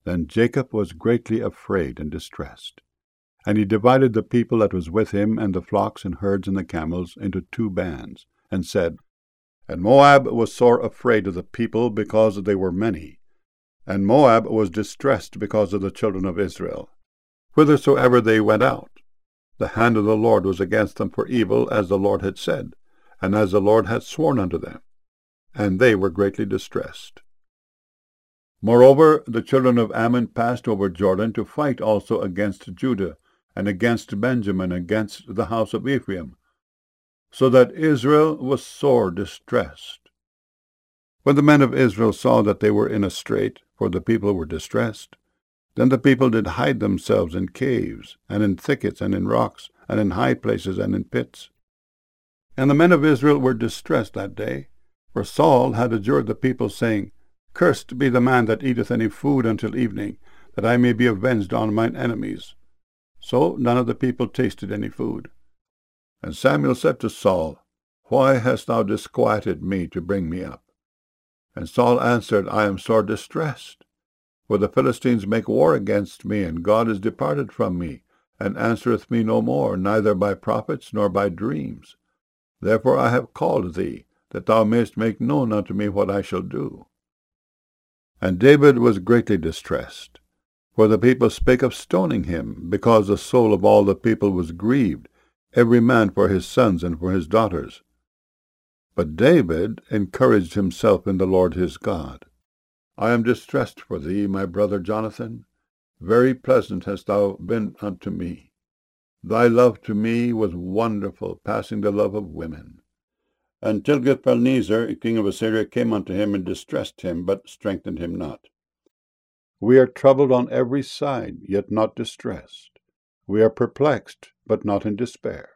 Then Jacob was greatly afraid and distressed. And he divided the people that was with him, and the flocks and herds and the camels, into 2 bands, and said, And Moab was sore afraid of the people, because they were many. And Moab was distressed because of the children of Israel. Whithersoever they went out, the hand of the Lord was against them for evil, as the Lord had said, and as the Lord had sworn unto them. And they were greatly distressed. Moreover, the children of Ammon passed over Jordan to fight also against Judah, and against Benjamin, against the house of Ephraim, so that Israel was sore distressed. When the men of Israel saw that they were in a strait, for the people were distressed, then the people did hide themselves in caves, and in thickets, and in rocks, and in high places, and in pits. And the men of Israel were distressed that day, for Saul had adjured the people, saying, Cursed be the man that eateth any food until evening, that I may be avenged on mine enemies. So none of the people tasted any food. And Samuel said to Saul, Why hast thou disquieted me to bring me up? And Saul answered, I am sore distressed, for the Philistines make war against me, and God is departed from me, and answereth me no more, neither by prophets nor by dreams. Therefore I have called thee, that thou mayest make known unto me what I shall do. And David was greatly distressed, for the people spake of stoning him, because the soul of all the people was grieved, every man for his sons and for his daughters. But David encouraged himself in the Lord his God. I am distressed for thee, my brother Jonathan. Very pleasant hast thou been unto me. Thy love to me was wonderful, passing the love of women. And Tilgath-Pilneser, king of Assyria, came unto him and distressed him, but strengthened him not. We are troubled on every side, yet not distressed. We are perplexed, but not in despair.